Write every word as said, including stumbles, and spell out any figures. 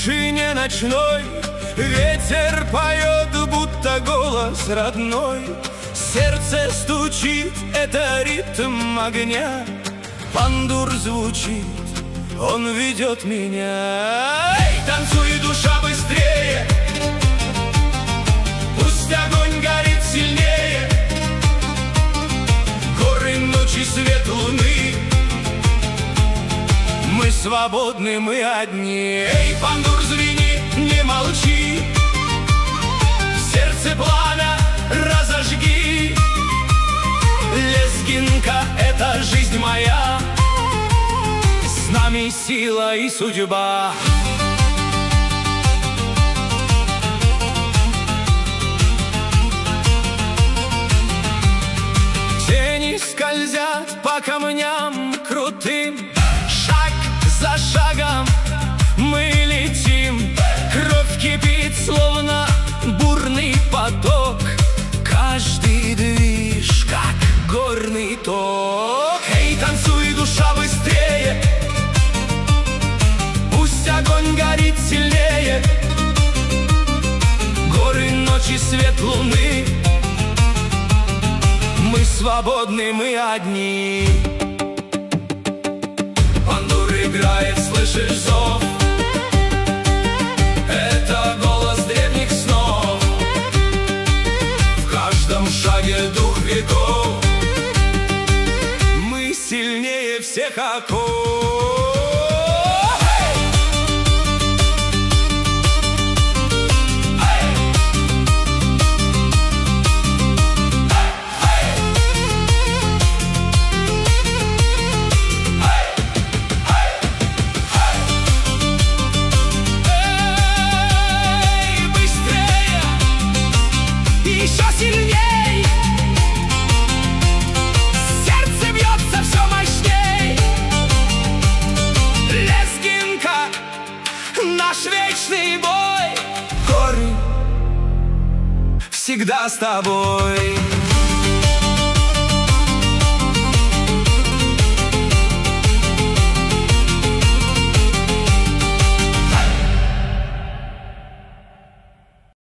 тишине ночной ветер поет, будто голос родной. Сердце стучит, это ритм огня. Бандур звучит, он ведет меня. Эй, танцуй, душа, быстрее! Пусть огонь горит сильнее. Горы, ночи, свет луны. Мы свободны, мы одни. Эй, бандур, звени, не молчи. В сердце пламя разожги. Лезгинка — это жизнь моя. С нами сила и судьба. Тени скользят по камням крутым. Шаг за шагом мы летим. Кровь кипит, словно бурный поток. Каждый движ, как горный ток. Эй, танцуй, душа, быстрее! Пусть огонь горит сильнее. Горы, ночи, свет луны. Мы свободны, мы одни. Бандур играет, слышишь зов? Это голос древних снов. В каждом шаге дух веков. Мы сильнее всех оков. Наш вечный бой. Горы всегда с тобой.